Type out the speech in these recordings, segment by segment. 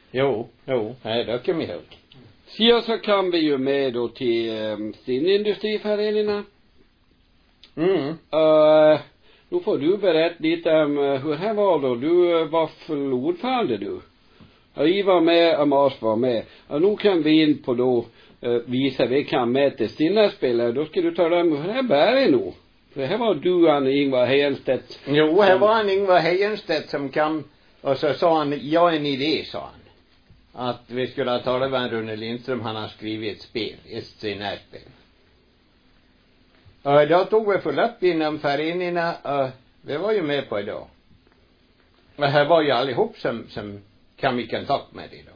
Jo, nej, det kommer jag ihåg. Så kan vi ju med då till Stinindustriföreningen. Nu får du berätta lite om hur det var då. Du var ordförande du. Och I var med och Mars var med. Och nu kan vi in på då visa vi kan med till Stinnaspelare. Då ska du tala om hur det bär nu. För här var du, Ingvar Hejenstedt. Jo, här var Ingvar Hejenstedt som kom. Och så sa han, jag en idé, sa han. Att vi skulle ha talat med Rune Lindström. Han har skrivit ett spel, ett scenärspel. Och då tog vi full upp inom föreningarna. Och vi var ju med på idag. Och här var ju allihop som kom i kontakt med det då.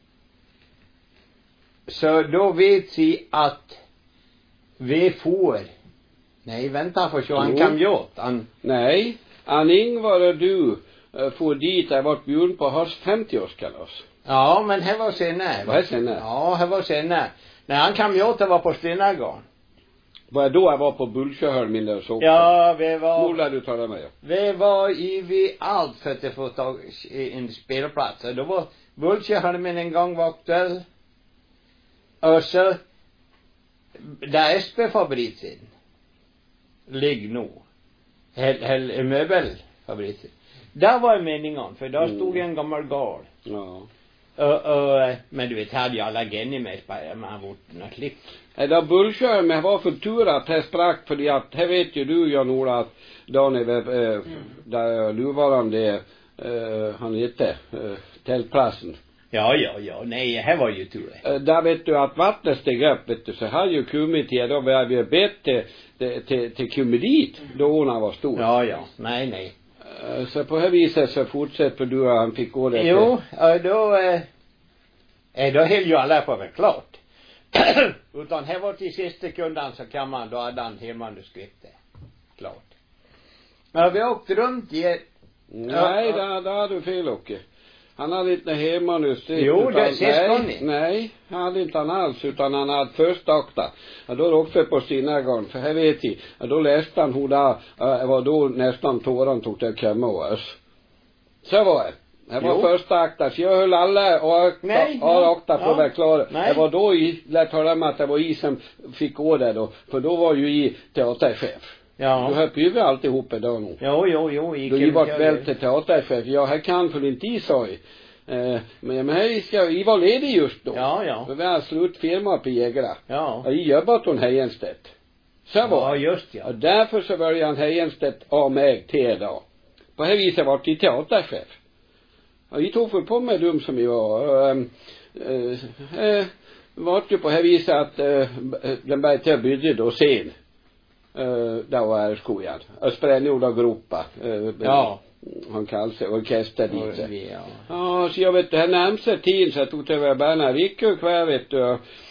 Så då vet vi att vi får. Nej, vänta för så han kan gjort. Nej, Ingvar och du får dit. Jag varit bjuden på hans 50-årskalas. Ja, men här var senare. Vad är senare? Ja, här var senare. När han kom gjort det var på Stinnagården. Var då jag var på Bullsjöholm och så. Ja, vi var. Mola du talar med. Vi var i allt för att få tag i en spelplats. Och då var Bullsjöholm en gång var aktuell. Och så där SP-fabriken ligger nu. Hel möbelfabriken. Där var meningen, för där stod en gammal gård. Ja. Men du vet, hade jag alla genny med man vart klippt. Där Bullsjöholm var för tur att det sprack, för att här vet ju du, Jan-Ola, att dagen där nuvarande han hette tältplatsen. Ja, nej, här var ju tur. Där vet du att vattnet steg upp, vet du, så har ju kommit till, då var vi bett till komma dit, då hon var stor. Ja, nej. Så på här viset så fortsätter du och han fick gå det. Jo, då höll ju alla på väl klart. Utan här var till sista kundan så kan man, då hade han hela manuskriptet klart. Men vi åkte runt i Nej, där hade du fel, Åke. Han hade inte hemmanuskript. Jo, det ses ni. Nej, han hade inte han alls, utan han hade först akta. Och då också på Stinnagården, för här vet jag. Och då läste han hur det var då nästan tåran tog det att komma oss. Så var det. Det var första akta, så jag höll alla och akta på att vara klara. Det var då lät höra med att det var i som fick gå där då. För då var ju i teaterchef. Ja. Du höll ju alltihop idag nu. Jo. Då var väl till teaterchef. Jag här kan för inte i sig. Men här var ledig just då. Ja. För vi har slut firma på Jägara. Ja. Och i jobbat hon Hejenstedt. Så var. Ja, just ja. Och därför så började han Hejenstedt av mig till idag. På här viset var det teaterchef. Och vi tog för på med dem som vi var. Var det på här viset att den började till att bygga då sen. Där var skojan. Och spränggjorda gropa. Ja. Han kallade sig orkester dit. Ja. Ja, så jag vet det här närmsta tiden så jag tog till att bärna veckor kvar vet du.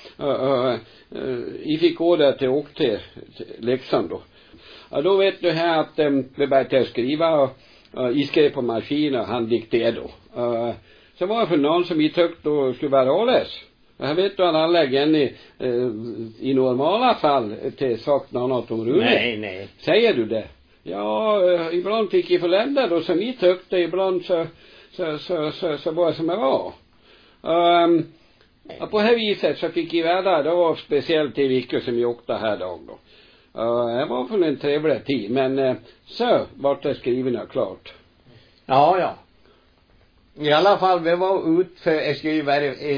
Jag fick gå där till åk till Leksand då. Och då vet du här att vi började skriva och jag skrev på maskin och han dikterade då. Så var det för någon som vi tyckte då skulle vara åles. Jag vet du att han lägger i normala fall till sagt något om Rune. Nej. Säger du det? Ja, ibland fick jag förlända då som vi tyckte, ibland så var det som det var. Och på här viset så fick jag värda, det var speciellt i veckor som jag åkte här dag då. Det var för en trevlig tid, men så var det skriven och klart. Ja. I alla fall, vi var ut för att skriva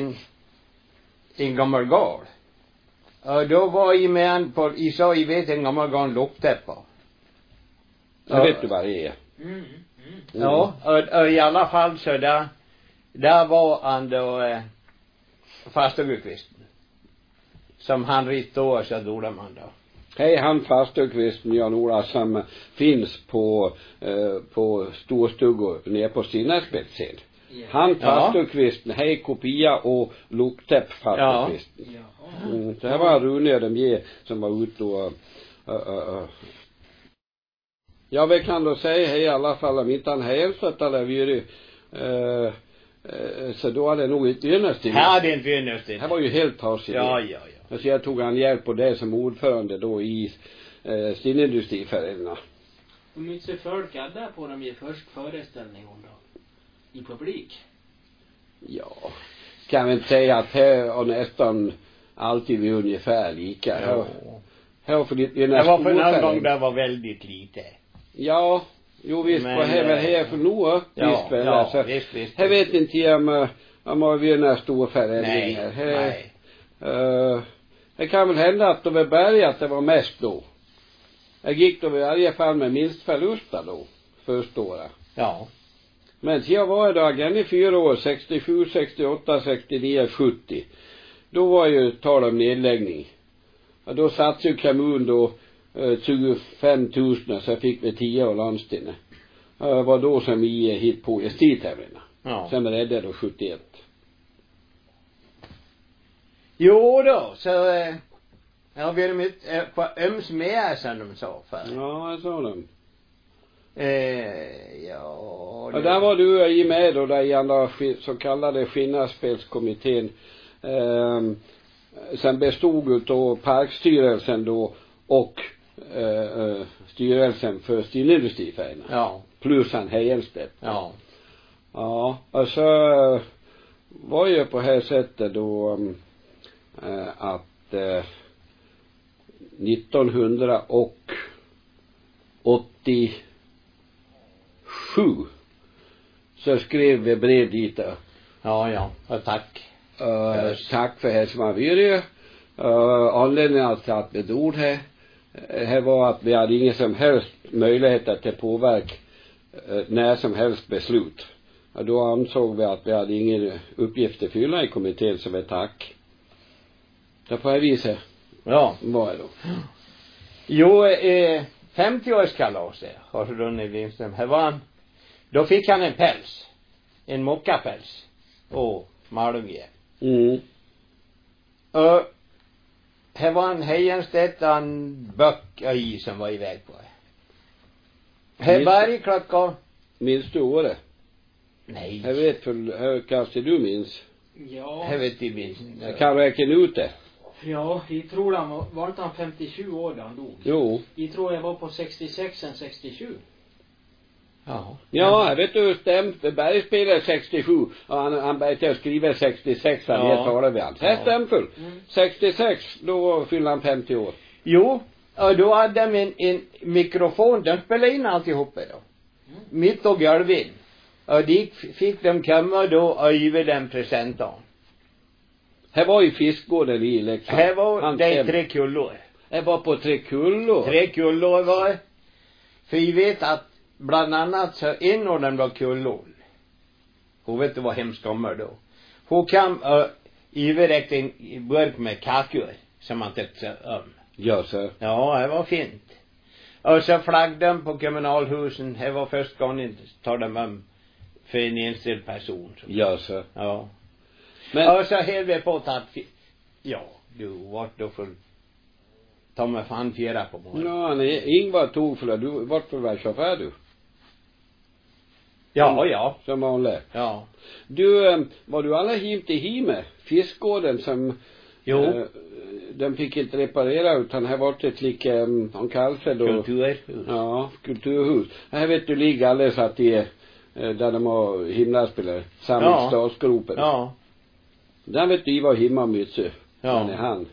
en gammal gård. Och då var jag med en på, jag vet en gammal gård lukteppa. Jag vet du vad det är. Ja, och i alla fall så där var han då Fastugekvisten. Som han ritade så gjorde man då. Hej, han Fastugekvisten, Jan-Ola, som finns på storstugor nere på Stinnarspetsen. Han Fastugekvisten, hej kopia och luktepp Fastugekvisten. Det här var Rune och de ge som var ute och ja, vi kan då säga hej i alla fall om inte han hälsat eller vi så då hade det nog inte ynnest. Här hade inte ynnest. Det var ju helt tarsigt. Ja. Så jag tog han hjälp på det som ordförande då i Stinindustriföreningen. Hur mycket folk hade på dem i först föreställning då? I publik? Ja, kan vi inte säga att här har nästan alltid vi ungefär lika. Ja. Här för lite, det var för någon gång det var väldigt lite. Ja, jo visst, men här för nu, visst väl. Ja, så, visst. Jag vet inte om vi är några stora förändringar. Nej. Det kan väl hända att det var berget det var mest då. Jag gick då i varje fall med minst förlusta då, första året. Ja. Men jag var då igen i 4 år, 67, 68, 69, 70. Då var ju tal om nedläggning. Och då satt ju kommun då 25 000, så fick vi 10 av landstinget. Det var då som vi hit på ST-tävlingarna. Ja. Sen räddade då 71. Jo då, så ja, vi har mitt på öms med som de sa för. Ja, jag sa dem. Ja. Och där var du i med då, där i andra så kallade skinnarspelskommittén. Sen bestod av parkstyrelsen då och styrelsen för Stilindustrifärgerna. Ja. Plus han Hejelstedt. Ja. Ja, och så var ju på här sättet då att 1987 så skrev vi brev dit. Ja, och tack. Tack för här som har varit. Anledningen till att vi dog här var att vi hade ingen som helst möjlighet att påverka när som helst beslut. Och då ansåg vi att vi hade ingen uppgift att fylla i kommittén, så vi tack. Så på det viset. Ja. Var det då? Jo, 50-årskalaset har Ronny Lindström. Här var han. Då fick han en päls. En mockapäls. Och Malmö. Mm. Och här var en Hejenstedt och en böck i som var iväg på det. Här varje klocka. Minns du året? Nej. Jag vet för kanske du minns. Ja. Jag vet inte minns. Jag kan räkna ut det. Ja, jag tror han var inte han 57 år då han dog? Jo. Jag tror jag var på 66 än 67. Ja. Ja, jag vet du stämt. Berg spelade 67 och han började skriva 66 han Ja. talade vi allt. Här stämmer. 66 då fyllde han 50 år. Jo, och då hade de en mikrofon. De spelade in alltihop då. Mitt och golvet. Och dit fick de komma då och ge dem presenter. Här var ju fiskgården i Leksand. Här var det 3 kullor. Här var på 3 kullor. 3 kullor var det. För vi vet att bland annat så en av dem var kullor. Hon vet du vad hemskt kommer då. Hon kom och iverräckt en burk med kakor som man tyckte om. Ja, så. Ja, det var fint. Och så flaggade de på kommunalhusen. Det var först gången tar de om för en enskild person. Ja, så. Ja. Men Och så höll vi på att ja, du vart då för ta mig fan 4 på morgonen. ja, nej, Ingvar tog för det. Du vart för väl chaufför du. Ja. Som vanligt. Ja. Du, var du alla him till Hime? Fiskgården som Jo. de fick inte reparera utan här var det lika han kallade då Kulturhus. ja, kulturhus. Här vet du ligger alldeles att det där de har himlaspelare samma stadsgropen. Ja. Där vet du var himma mycket. Ja. Han är han.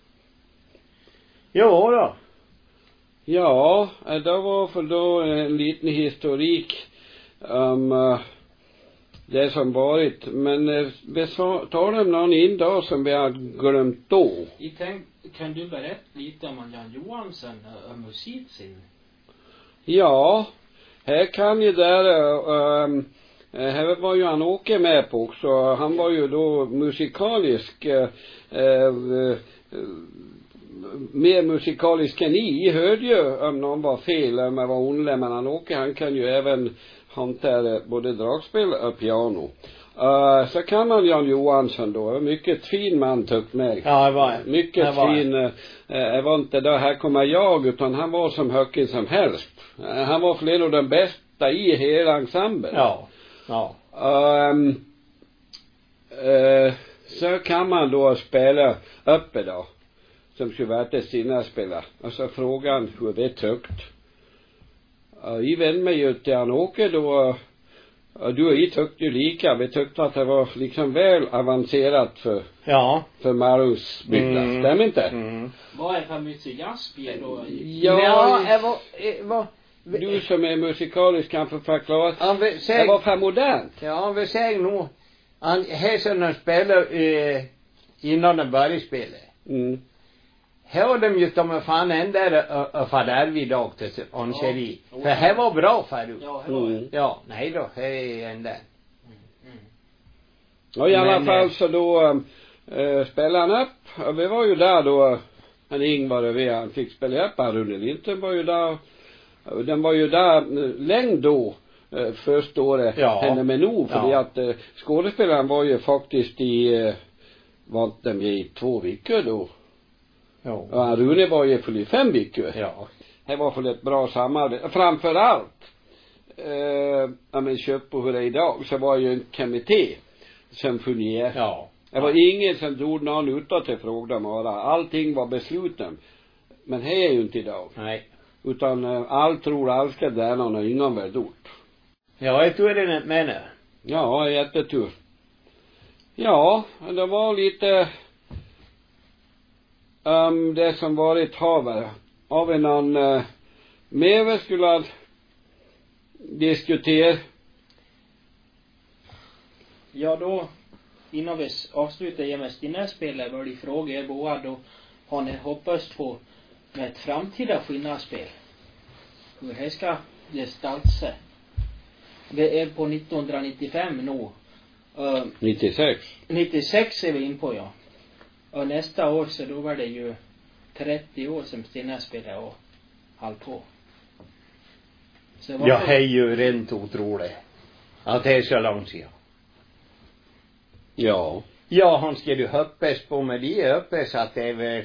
Jo då. Ja, det var för då en liten historik om det som varit. Men vi tar om någon in då som vi har glömt då. Jag tänkte, kan du berätta lite om Jan Johansson och musik sin? Ja, här kan ju där här var ju han Åke med på också. Han var ju då musikalisk mer musikalisk än ni hörde ju om någon var fel om jag var ondlig, men han Åke han kan ju även hantera både dragspel och piano. Så kan man Jan Johansson då, mycket fin man tyckte mig. Ja, det var mycket det var fin. Jag var inte där här kommer jag, utan han var som höcken som helst. Han var flera av de bästa i hela ensemblen. Ja. Ja. Så kan man då spela uppe då, som skulle vara till sina spela. Och så frågan hur det är högt. I vände mig ju till han Åke då Och du och jag tyckte ju lika. Vi tyckte att det var liksom väl avancerat för Malungs bygda. Stämmer inte? Vad är för mycket jazzspel då? Ja, du som är musikalisk kan få förklara. det var för modernt. Ja, vi säger nog. Han spelar innan de började spela. Här var de ju de fan ändå för där vid dag till Ancheri. För här var bra förut. Ja, här var det. Ja, nej då, här är ändå. Och i alla fall så då spelade han upp. Och vi var ju där då. Han Ingvar och han fick spela upp. Rune Lindström var ju där. Den var ju där längd då. Första året henne med nog. För att skådespelaren var ju faktiskt var de i 2 veckor då. Ja. Och Rune var ju för 5 veckor. Ja. Det var för ett bra samarbete. Framförallt men köp på hur det är idag så var ju en kommitté som fungerade. Ja. Det var ingen som drog någon utåt till frågan bara. Allting var besluten. Men det är ju inte idag. Nej. Utan allt tror allt ska där någon ingen väl gjort. Ja, jag tror det menar. Ja, jättetur. Ja, det var lite det som varit havet. Har vi någon mer vi skulle diskutera? Ja, då innan vi avslutar med Stinnaspelet var det fråga er båda då har ni hoppats på med ett framtida skinnarspel. Hur det ska gestalta sig. Vi är på 1995 nu. 96. 96 är vi in på, ja. Och nästa år så då var det ju 30 år som Stinnaspelet och håll på. Så Ja, det är ju rent otroligt. Att det är så långt sedan. Ja. Ja, han ska ju hoppas på med det hoppas att det är väl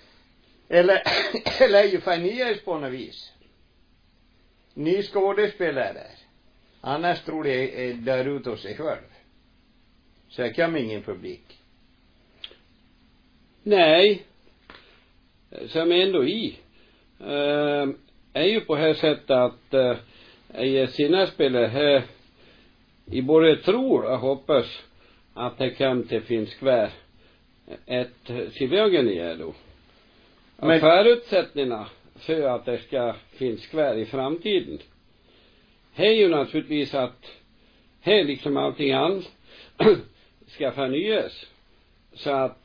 eller ju förnyas på något vis. Ny skådespelare där. Annars tror jag är där ute hos sig själv. Så jag kan ingen publik. Nej. Som ändå är ju på här sättet att i sina spelare här i både tror och hoppas att det kan till finns kvar ett civilgen är då. Men förutsättningarna för att det ska finnas kvar i framtiden är ju naturligtvis att här liksom allting annat ska förnyas så att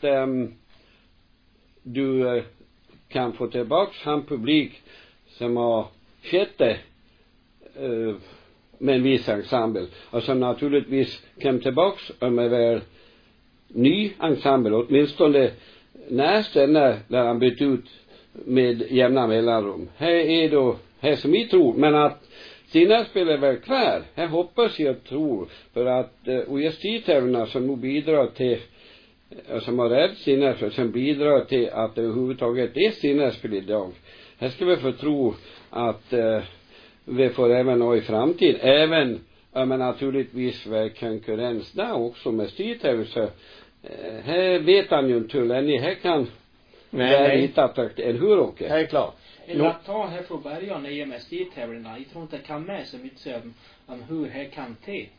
du kan få tillbaks han publik som har skett det med en viss ensemble och som naturligtvis kom tillbaks med väl ny ensemble åtminstone nästan där han bytt ut med jämna mellanrum. Här är då här som vi tror men att sina spelar väl kvar. Här hoppas jag tror för att OST-tävlarna som nog bidrar till som har rädd sina som bidrar till att det överhuvudtaget är sina spel idag. Här ska vi få tro att vi får även nå i framtid. Även men naturligtvis väl konkurrens där också med styr så här vet han ju inte hur länge här kan nej. Lite attraktivt, eller hur Åke? Det är klart. Eller att ta här från början när jag med styr-tävlarna. Jag tror inte jag kan med så mycket om hur här kan te.